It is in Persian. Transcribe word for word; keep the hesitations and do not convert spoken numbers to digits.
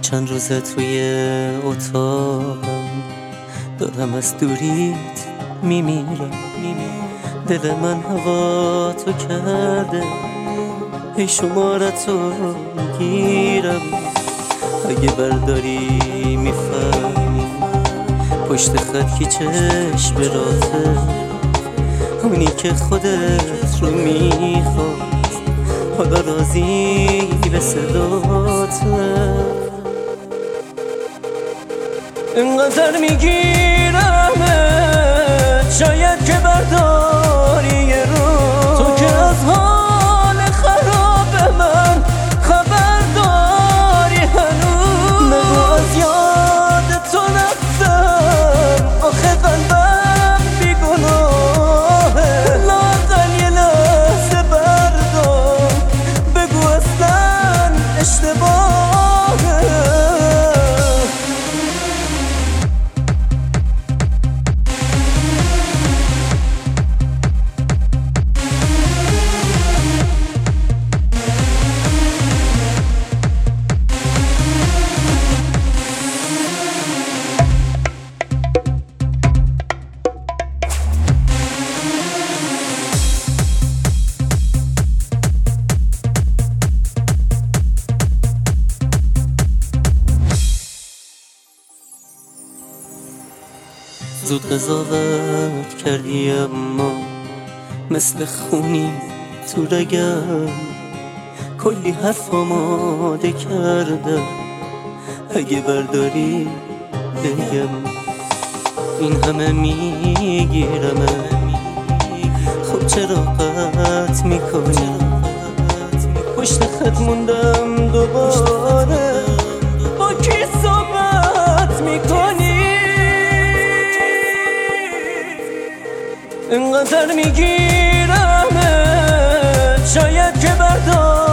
چند روزه توی اتاقم دارم از دوریت میمیرم. دل من هوا تو کرده، ای شمارتو میگیرم. اگه برداری میفهمی پشت خط کی چشم راته، اونی که خودت رو میخواست حالا راضی به صداته. اینقدر میگیرم شاید که برداری یه رو، تو که از حال خراب من خبر داری هنوز. نگو از یاد تو رفتم، آخه قلبم بیگناهه. لااقل یه لحظه بردار، بگو اصلا اشتباهه. زود قضاوت کردی اما مثل خونی تو رگم، کلی حرف آماده کرده. اگه برداری بگم این همه میگیرم، خب چرا قطع میکنی؟ پشت خط موندم دوباره، با کی صحبت میکنی؟ اینقدر میگیرم شاید که بردار